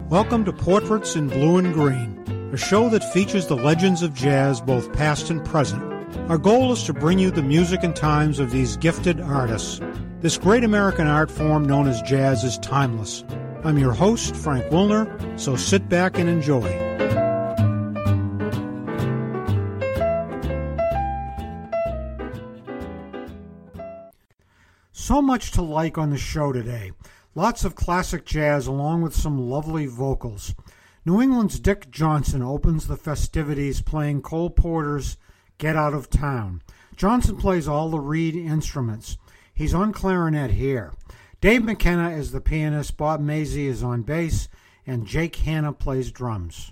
Welcome to Portraits in Blue and Green, a show that features the legends of jazz, both past and present. Our goal is to bring you the music and times of these gifted artists. This great American art form known as jazz is timeless. I'm your host, Frank Wilner, so sit back and enjoy. So much to like on the show today. Lots of classic jazz along with some lovely vocals. New England's Dick Johnson opens the festivities playing Cole Porter's Get Out of Town. Johnson plays all the reed instruments. He's on clarinet here. Dave McKenna is the pianist, Bob Mazie is on bass, and Jake Hanna plays drums.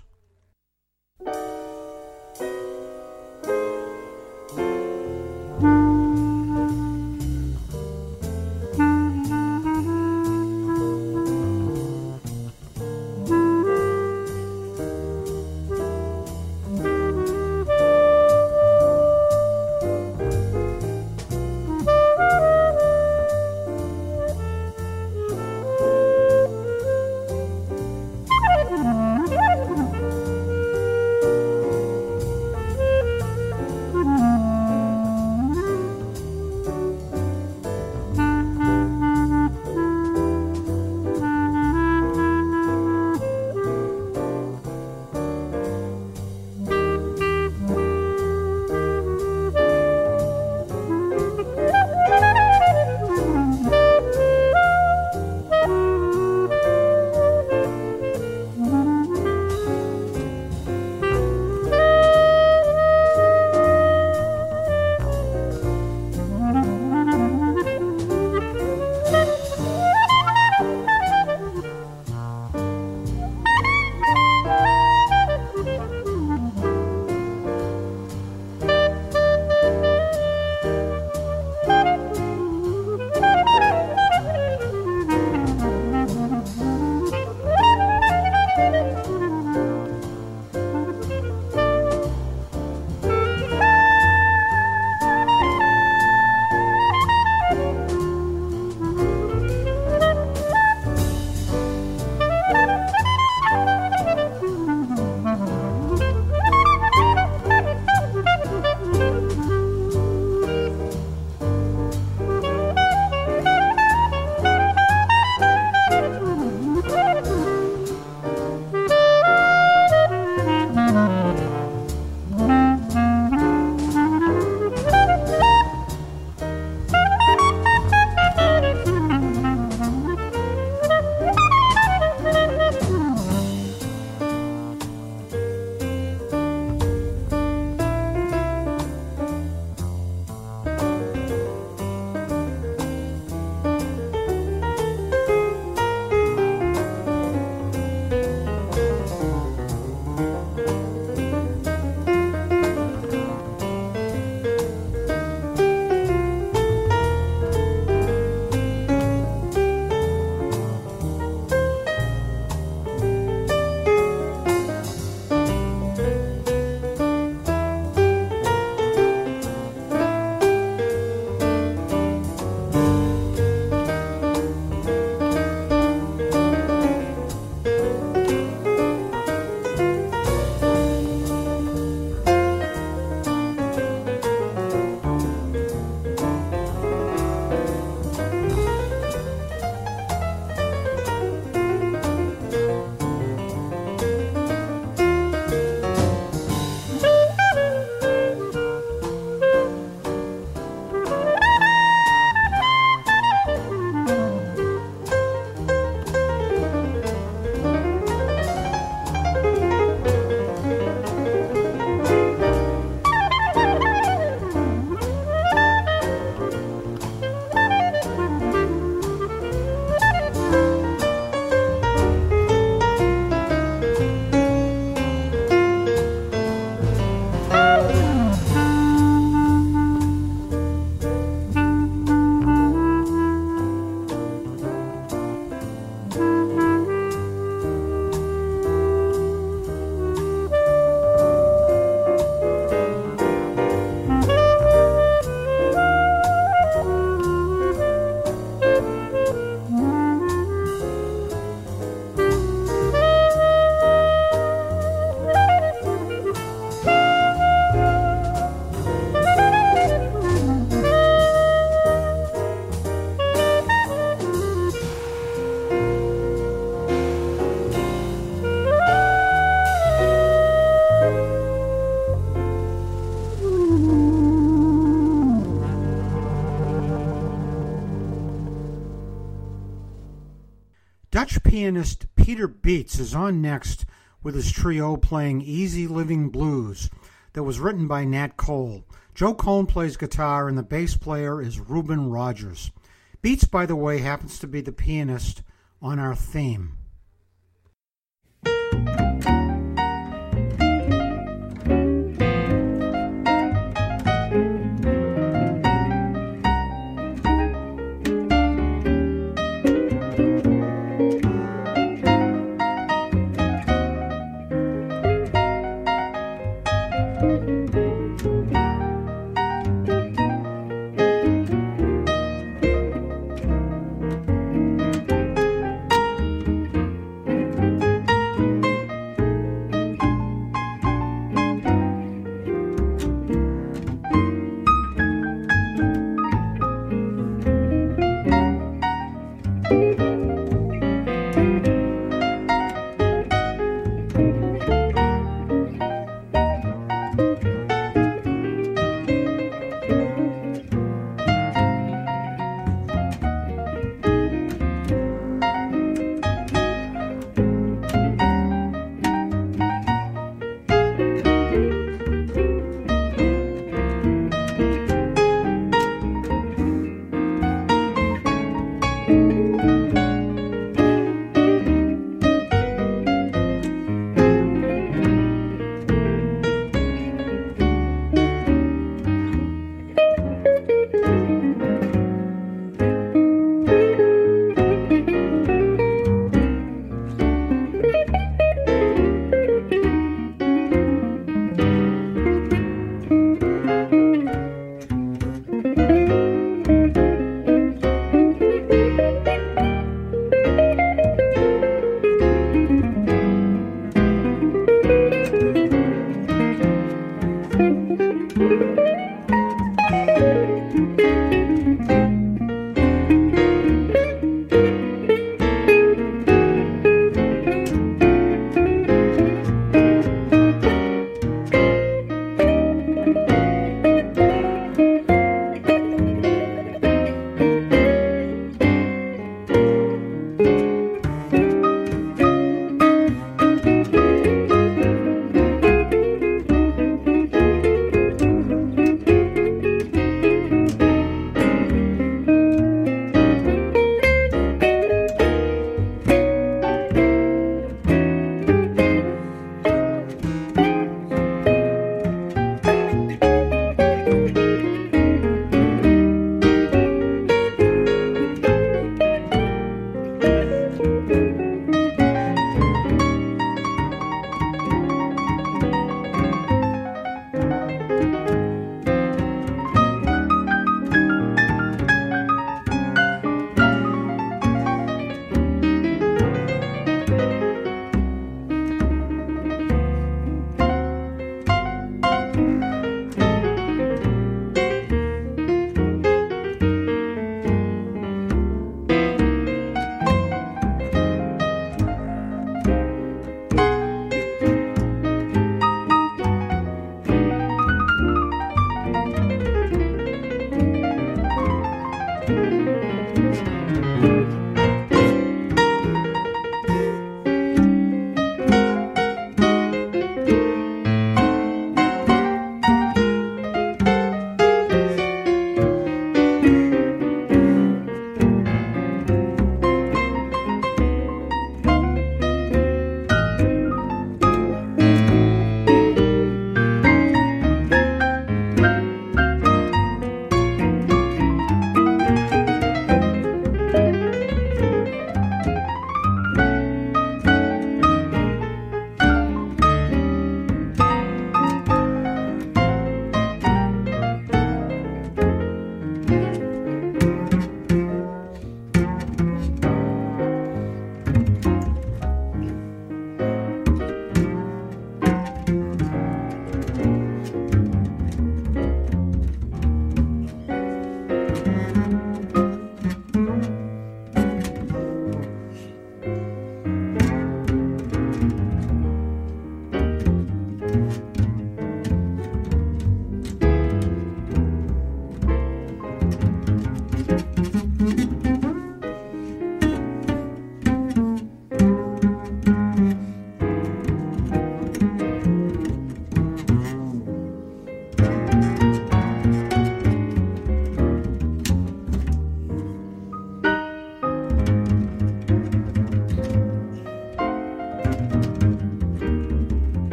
pianist Peter Beats is on next with his trio playing Easy Living Blues that was written by Nat Cole. Joe Cohn plays guitar and the bass player is Reuben Rogers. Beats, by the way, happens to be the pianist on our theme.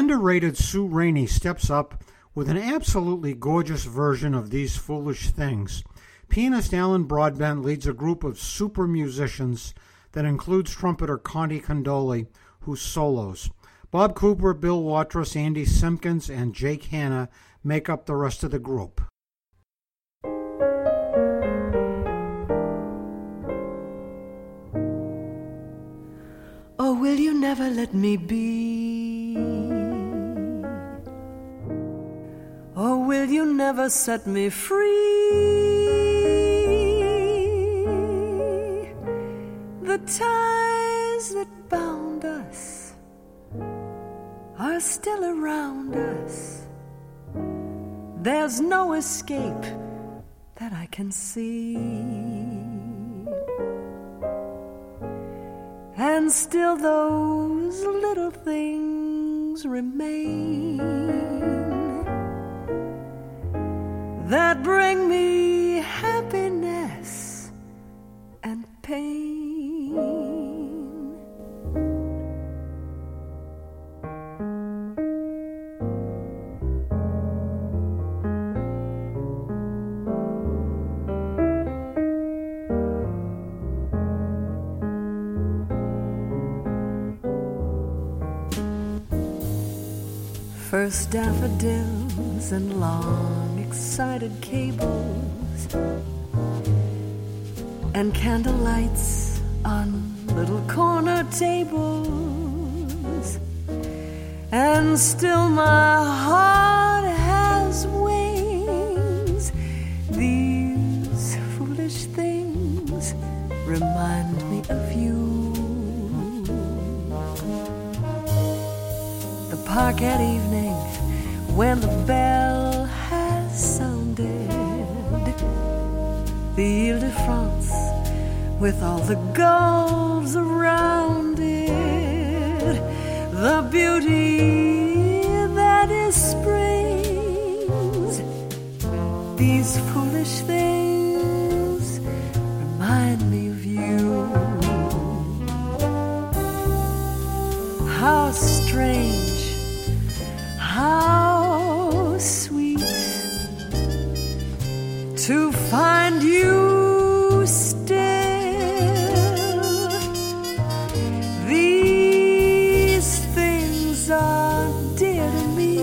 underrated Sue Rainey steps up with an absolutely gorgeous version of These Foolish Things. Pianist Alan Broadbent leads a group of super musicians that includes trumpeter Conti Condoli, who solos. Bob Cooper, Bill Watrous, Andy Simpkins, and Jake Hanna make up the rest of the group. Oh, will you never let me be? Oh, will you never set me free? The ties that bound us are still around us. There's no escape that I can see. And still those little things remain that bring me happiness and pain. First daffodils and long excited cables and candle lights on little corner tables, and still my heart has wings. These foolish things remind me of you. The parquet evening when the bell has sounded, the Ile-de-France with all the gulls around it, the beauty that is spring's. These foolish things remind me of you. How strange, how sweet to find you still. These things are dear to me,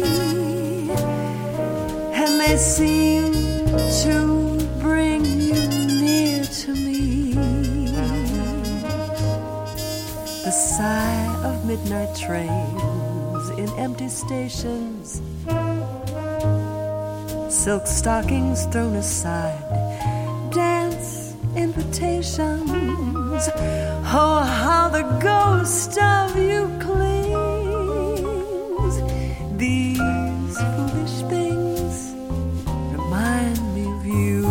and they seem to bring you near to me. The sigh of midnight trains in empty stations, silk stockings thrown aside, dance invitations. Oh, how the ghost of you clings. These foolish things remind me of you.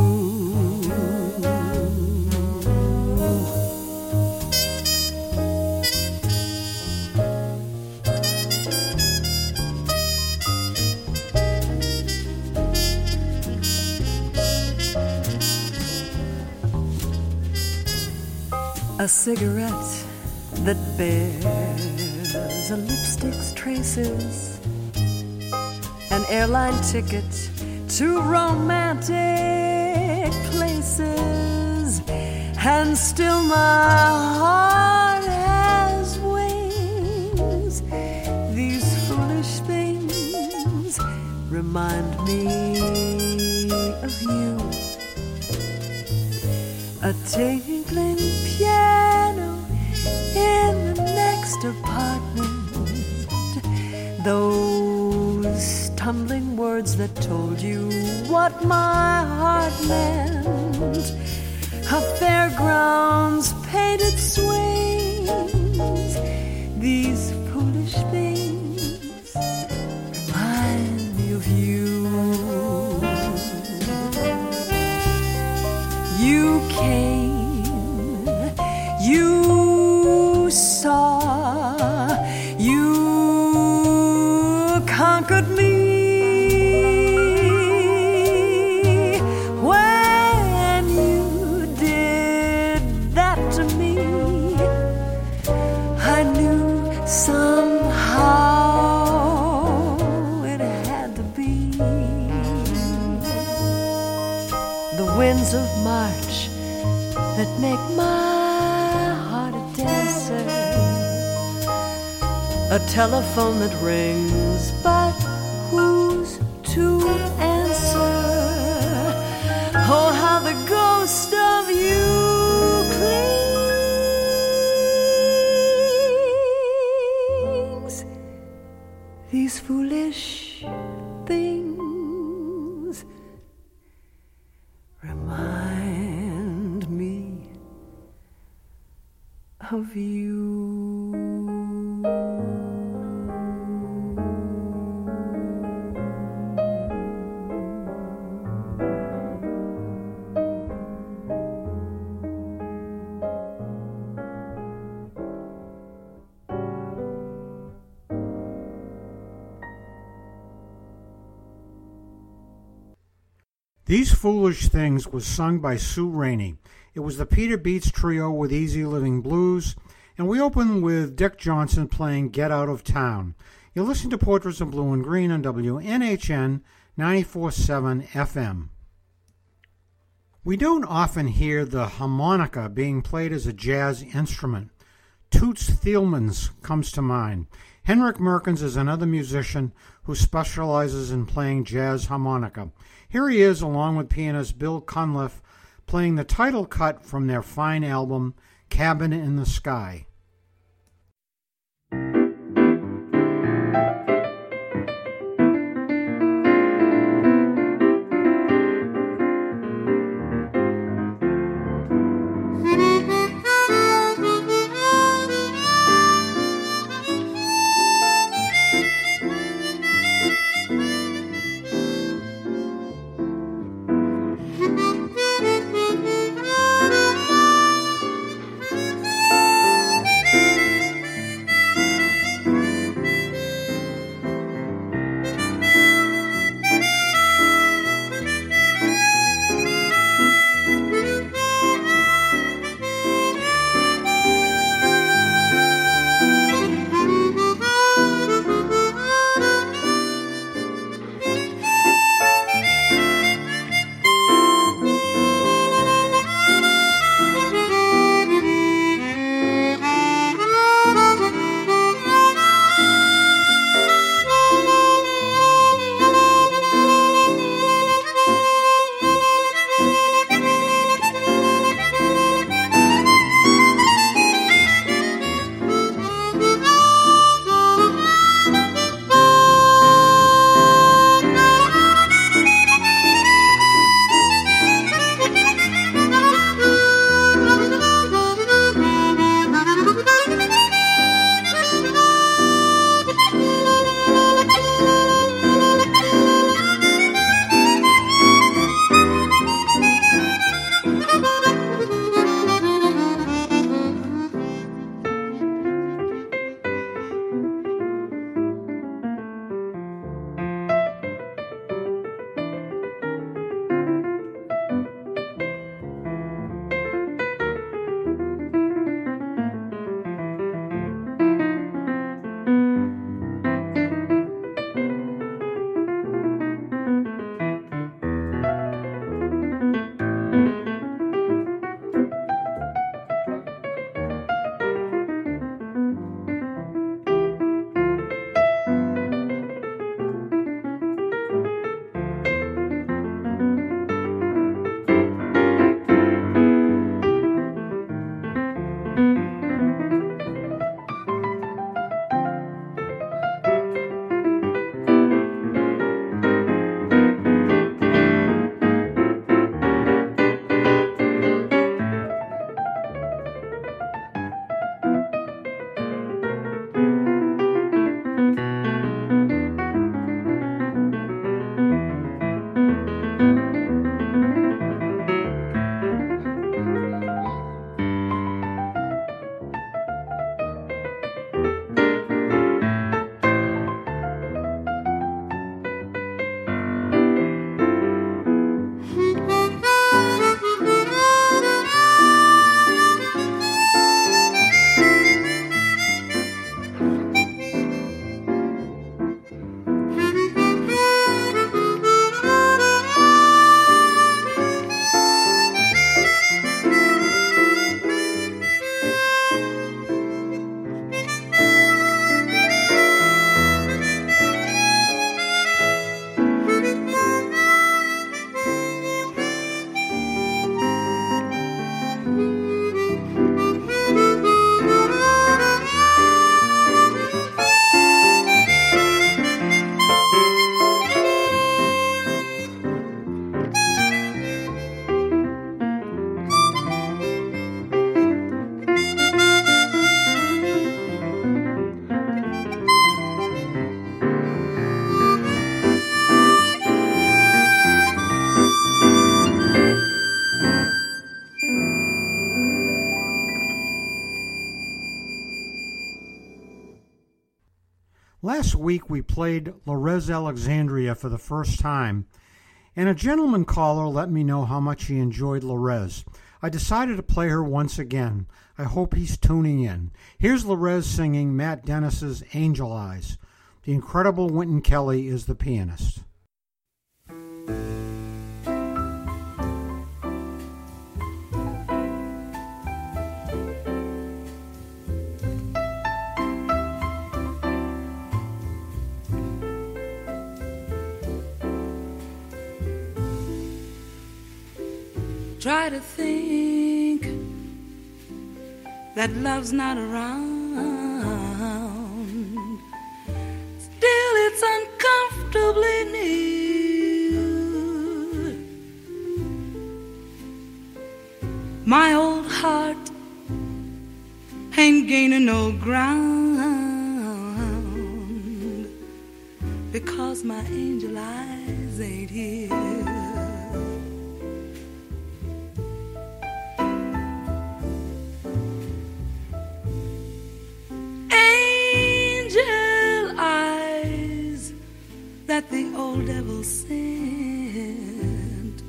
A cigarette that bears a lipstick's traces, an airline ticket to romantic places, and still my heart has wings. These foolish things remind me of you. A tinkling piano in the next apartment, those tumbling words that told you what my heart meant, a fairground's painted swings. These foolish things remind me of you. You came, you saw, you conquered me. When you did that to me, I knew something the winds of March that make my heart a dancer, a telephone that rings, but who's to answer? Oh, how the ghost of you clings. These foolish things remind me of you. These Foolish Things was sung by Sue Rainey. It was the Peter Beats Trio with Easy Living Blues, and we opened with Dick Johnson playing Get Out of Town. You're listening to Portraits in Blue and Green on WNHN 94.7 FM. We don't often hear the harmonica being played as a jazz instrument. Toots Thielmans comes to mind. Henrik Merkens is another musician who specializes in playing jazz harmonica. Here he is, along with pianist Bill Cunliffe, playing the title cut from their fine album, Cabin in the Sky. last week we played Lorez Alexandria for the first time, and a gentleman caller let me know how much he enjoyed Lorez. I decided to play her once again. I hope he's tuning in. Here's Lorez singing Matt Dennis's Angel Eyes. The incredible Wynton Kelly is the pianist. Try to think that love's not around. Still it's uncomfortably near. My old heart ain't gaining no ground because my angel eyes ain't here. That the old devil sent,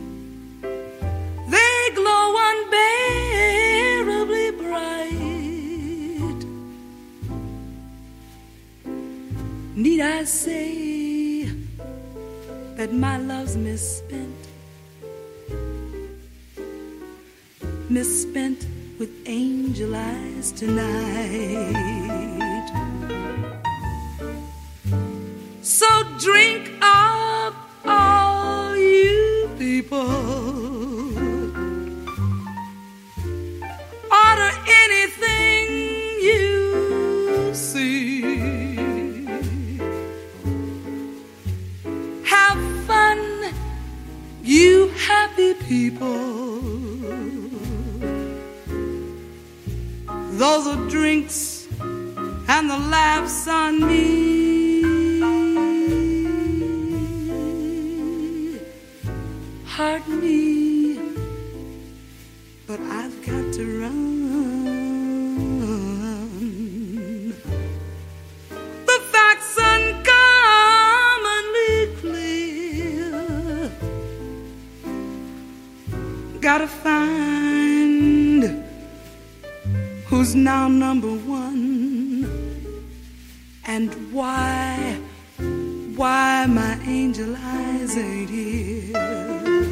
they glow unbearably bright. Need I say that my love's misspent with angel eyes tonight? So drink up, all you people. Order anything you see. Have fun, you happy people. Those are drinks and the laughs on me. Pardon me, but I've got to run. The facts uncommonly clear. Gotta find who's now number one, and why my angel eyes ain't here.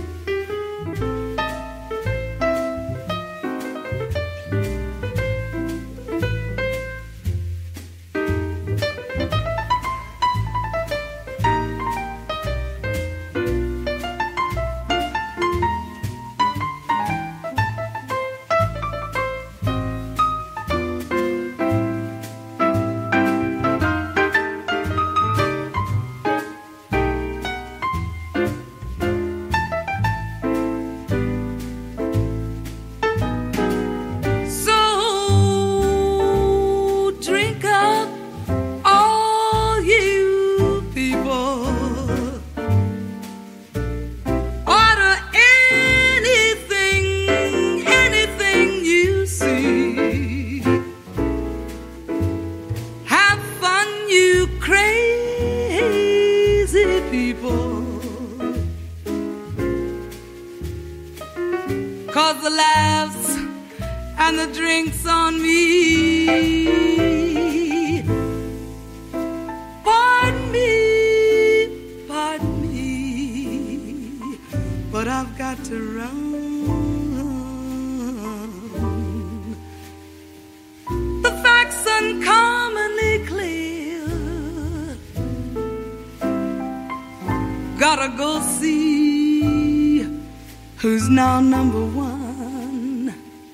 Gotta go see who's now number one,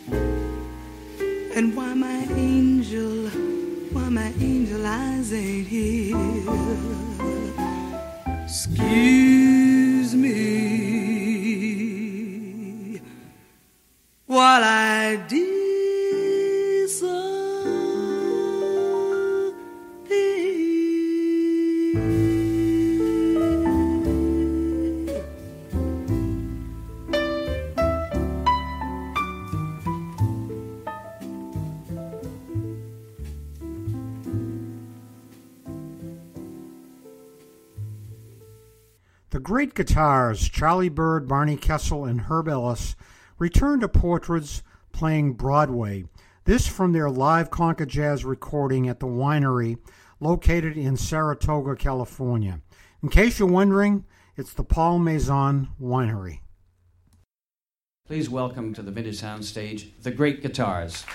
and why my angel eyes ain't here. Excuse me while I great guitars, Charlie Byrd, Barney Kessel, and Herb Ellis, return to Portraits playing Broadway. This from their live Concord Jazz recording at the Winery, located in Saratoga, California. In case you're wondering, it's the Paul Maison Winery. Please welcome to the Vintage Sound stage the great guitars.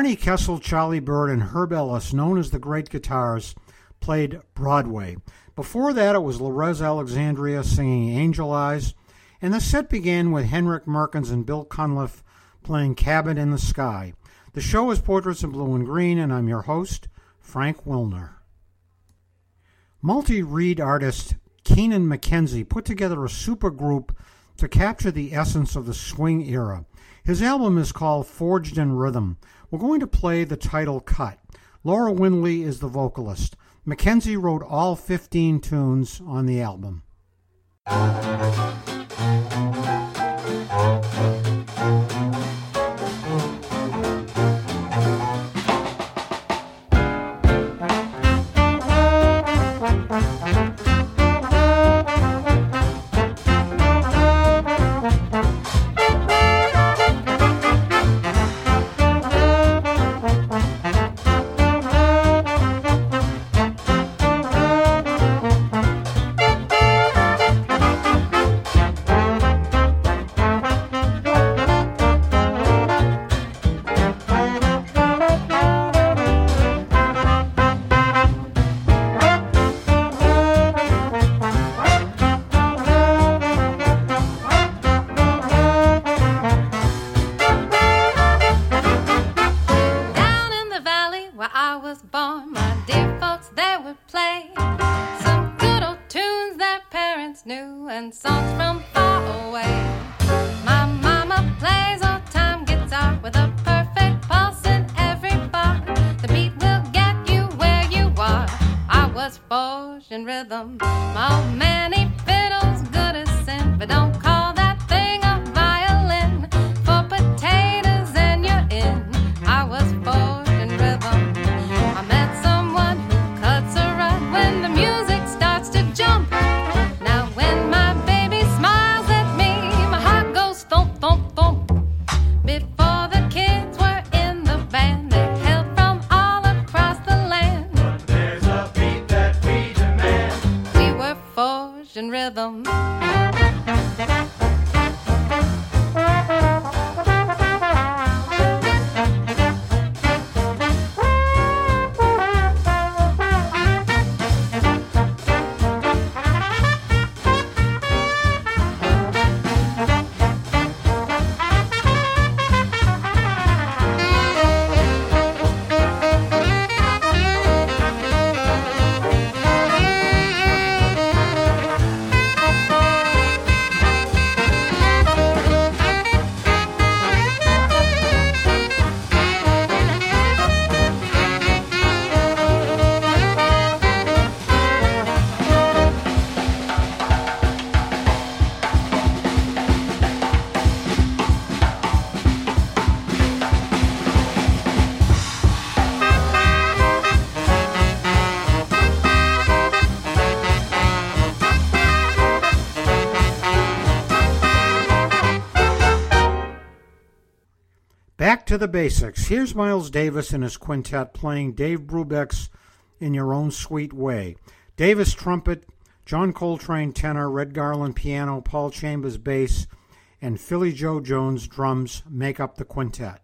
Barney Kessel, Charlie Bird, and Herb Ellis, known as the Great Guitars, played Broadway. Before that, it was Lorez Alexandria singing Angel Eyes, and the set began with Henrik Merkens and Bill Cunliffe playing Cabin in the Sky. The show is Portraits in Blue and Green, and I'm your host, Frank Wilner. Multi-reed artist Keenan McKenzie put together a supergroup to capture the essence of the swing era. His album is called Forged in Rhythm. We're going to play the title cut. Laura Windley is the vocalist. McKenzie wrote all 15 tunes on the album. Back to the basics. Here's Miles Davis and his quintet playing Dave Brubeck's In Your Own Sweet Way. Davis trumpet, John Coltrane tenor, Red Garland piano, Paul Chambers bass, and Philly Joe Jones drums make up the quintet.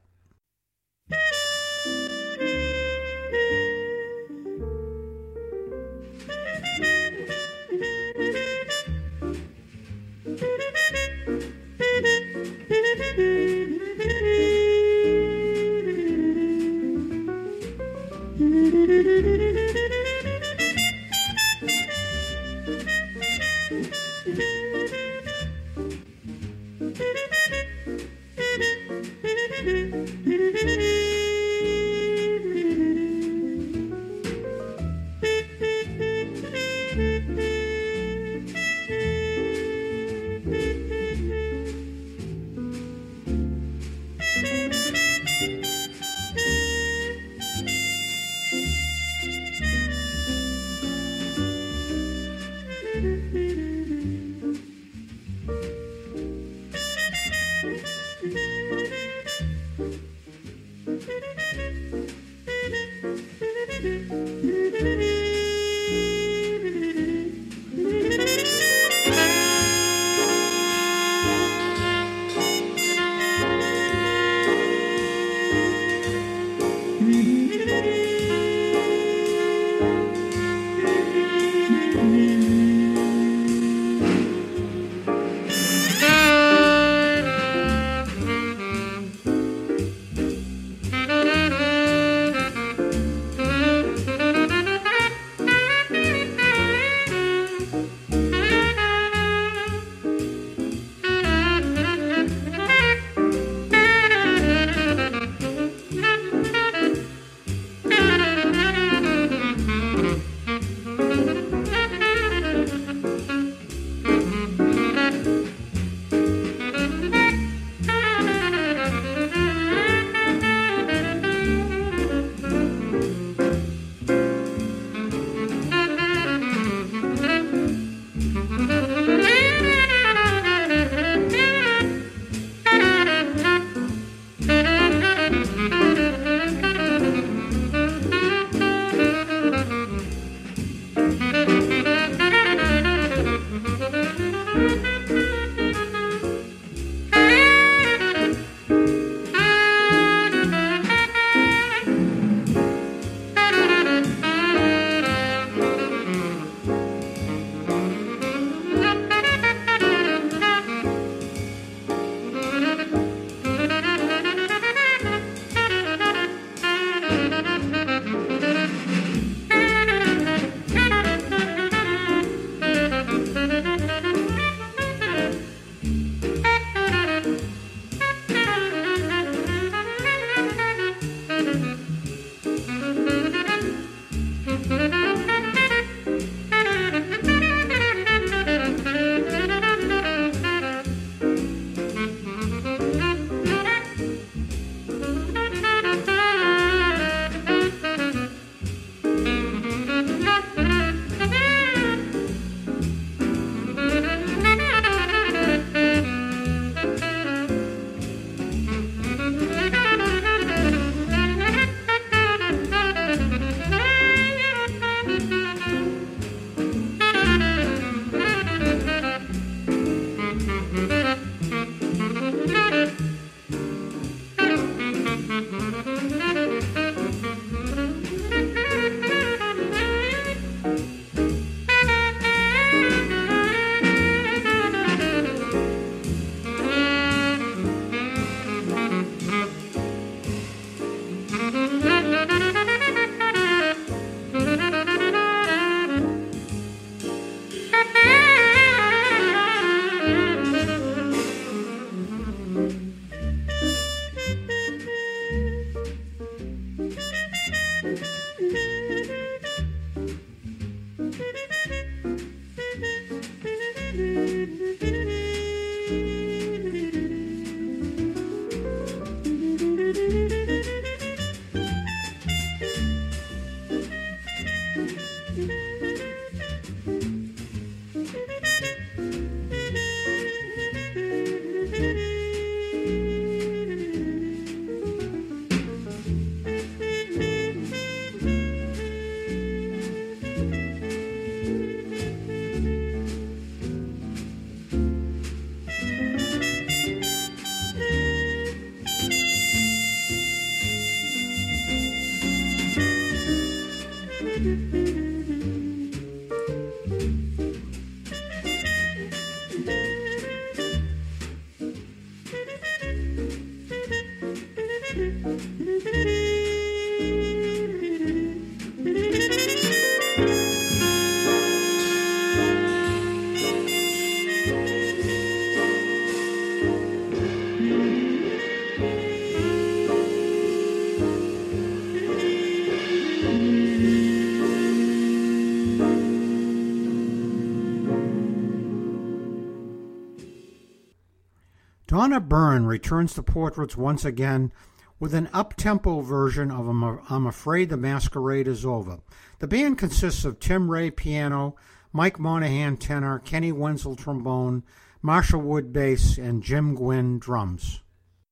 Donna Byrne returns to Portraits once again with an up-tempo version of I'm Afraid the Masquerade is Over. The band consists of Tim Ray piano, Mike Monahan tenor, Kenny Wenzel trombone, Marshall Wood bass, and Jim Gwynn drums.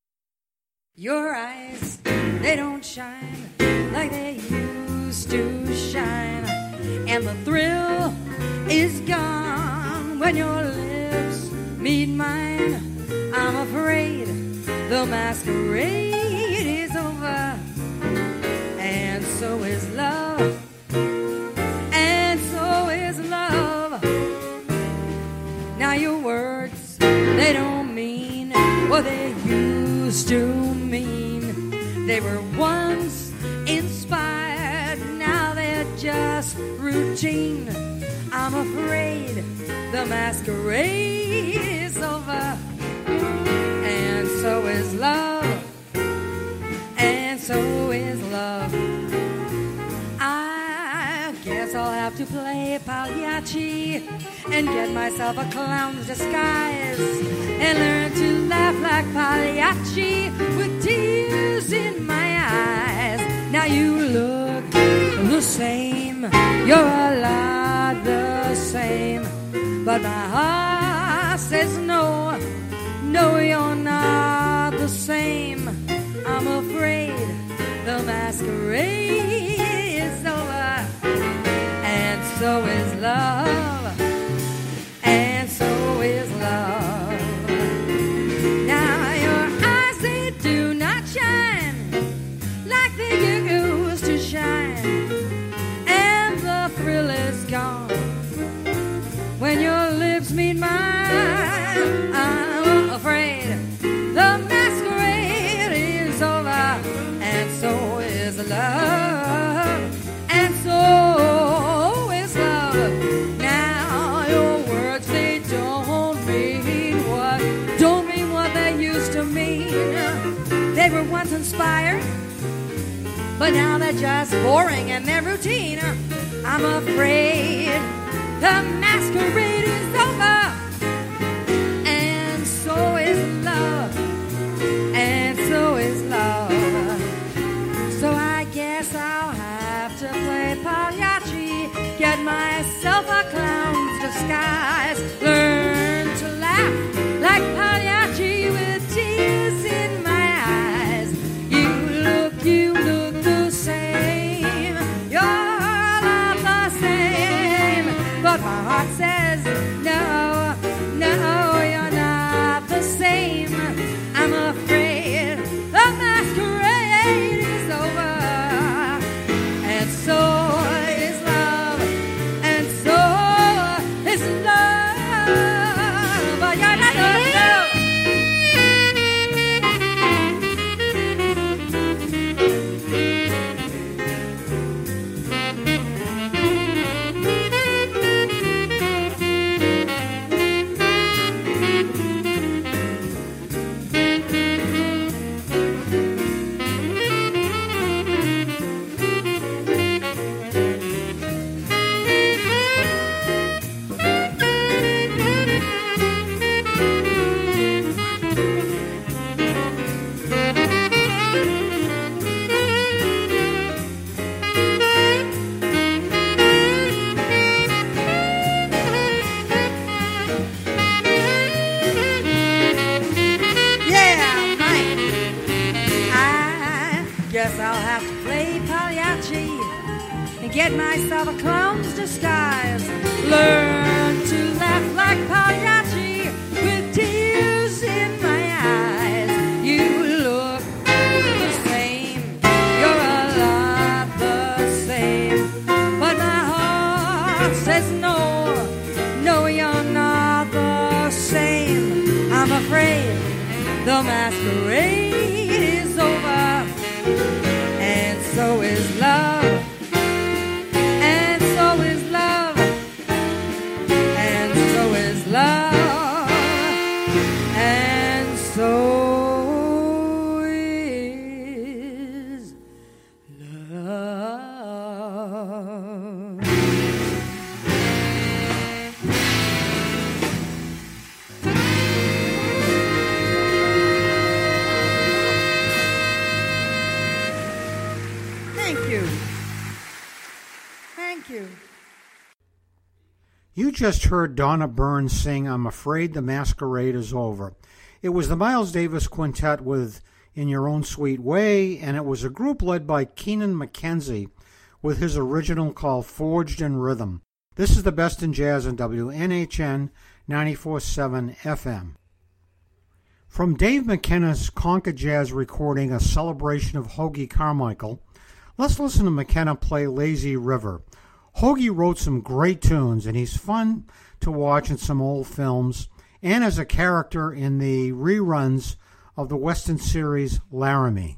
Your eyes, they don't shine like they used to shine, and the thrill is gone when your lips meet mine. I'm afraid the masquerade is over, and so is love, and so is love. Now your words, they don't mean what they used to mean. They were once inspired, now they're just routine. I'm afraid the masquerade is over, and so is love, and so is love. I guess I'll have to play Pagliacci and get myself a clown's disguise and learn to laugh like Pagliacci with tears in my eyes. Now you look the same, you're a lot the same, but my heart says no, no, you're not the same. I'm afraid the masquerade is over, and so is love, and so is love. Now your eyes, they do not shine like they used to shine, and the thrill is gone when your lips meet mine. I'm afraid the masquerade is over, and so is love, and so is love. Now your words, they don't mean what they used to mean. They were once inspired, but now they're just boring and they're routine. I'm afraid the masquerade is over, and so is love, and so is love. So I guess I'll have to play Pagliacci, get myself a clown's disguise, learn to laugh like Pagliacci with tears in my eyes. You look the same, you're not the same, but my heart says no, no, you're not the same. I'm afraid the masquerade is over, and so is love, and so is love. But you're not the love. and get myself a clown's disguise. Learn to laugh like Pagliacci with tears in my eyes. You look the same, you're a lot the same, but my heart says no, no, you're not the same. I'm afraid the masquerade is over, and so is love, and so is love, and so is love, and so is love. Thank you. Thank you. You just heard Donna Burns sing I'm Afraid the Masquerade is Over. It was the Miles Davis Quintet with In Your Own Sweet Way, and it was a group led by Keenan McKenzie with his original called Forged in Rhythm. This is the best in jazz on WNHN 94.7 FM. From Dave McKenna's Concord Jazz recording, A Celebration of Hoagy Carmichael, let's listen to McKenna play Lazy River. Hoagy wrote some great tunes, and he's fun to watch in some old films and as a character in the reruns of the Western series Laramie.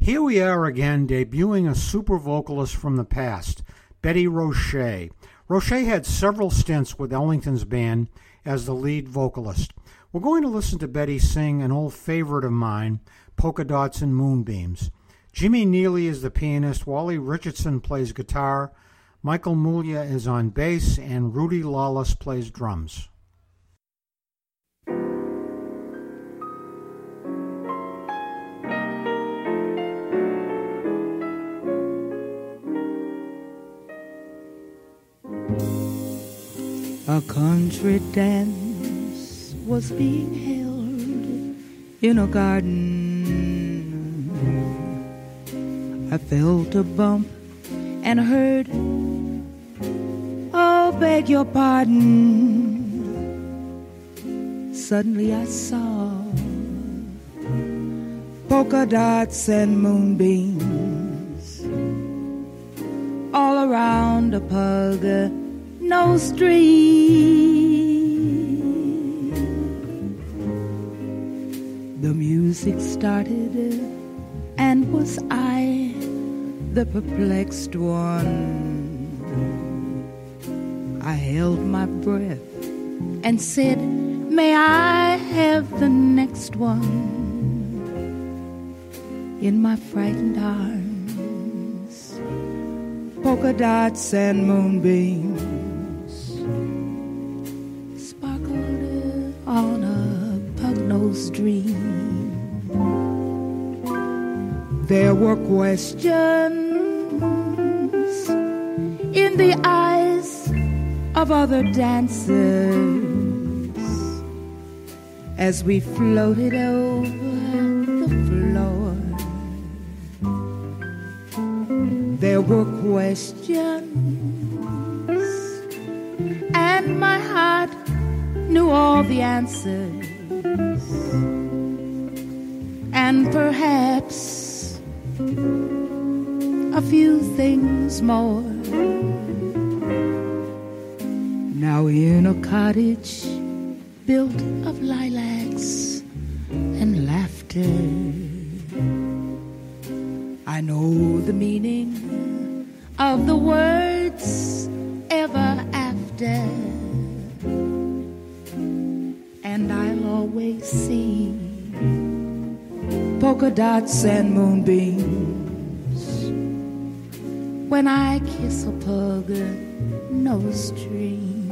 Here we are again, debuting a super vocalist from the past, Betty Roche. Roche had several stints with Ellington's band as the lead vocalist. We're going to listen to Betty sing an old favorite of mine, Polka Dots and Moonbeams. Jimmy Neely is the pianist, Wally Richardson plays guitar, Michael Mulya is on bass, and Rudy Lawless plays drums. A country dance was being held in a garden. I felt a bump and heard, "Oh, beg your pardon." Suddenly I saw polka dots and moonbeams all around a pug nose street. The music started, and was I the perplexed one? I held my breath and said, "May I have the next one?" In my frightened arms, polka dots and moonbeams on a pug-nosed dream. There were questions in the eyes of other dancers as we floated over the floor. There were questions, and my heart knew all the answers, and perhaps a few things more. Now in a cottage built of lilacs and laughter, I know the meaning of the words ever after. And I'll always see polka dots and moonbeams when I kiss a pug nose string.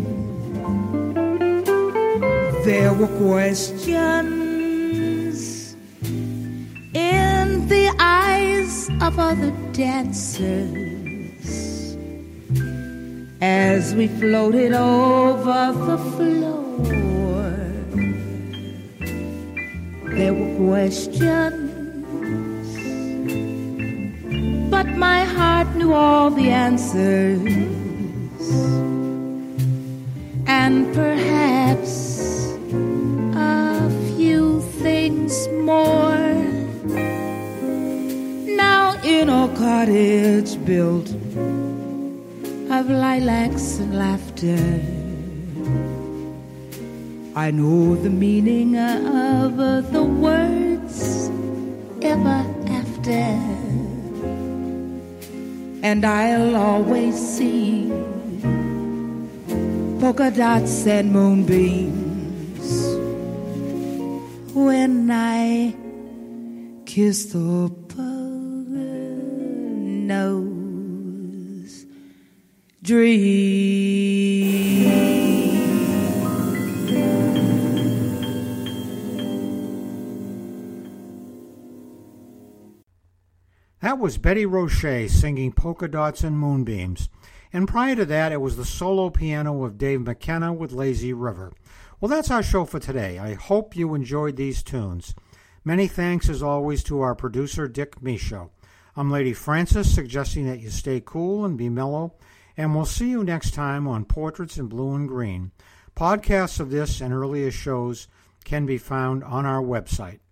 There were questions in the eyes of other dancers as we floated over the floor. There were questions, but my heart knew all the answers, and perhaps a few things more. Now in a cottage built of lilacs and laughter, I know the meaning of the words ever after, and I'll always see polka dots and moonbeams when I kiss the pug nose dream. That was Betty Roche singing Polka Dots and Moonbeams. And prior to that, it was the solo piano of Dave McKenna with Lazy River. Well, that's our show for today. I hope you enjoyed these tunes. Many thanks, as always, to our producer, Dick Michaud. I'm Lady Francis, suggesting that you stay cool and be mellow, and we'll see you next time on Portraits in Blue and Green. Podcasts of this and earlier shows can be found on our website.